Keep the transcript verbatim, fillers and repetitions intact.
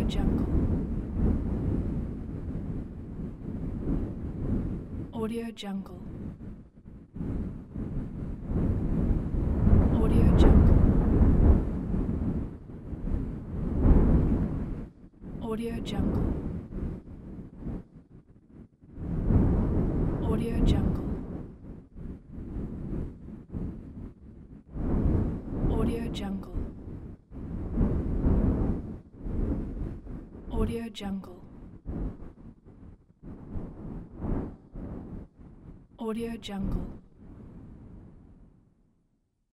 Jungle. Audio Jungle. Audio Jungle. Audio Jungle. Audio Jungle. Audio Jungle. Audio Jungle. Audio Jungle.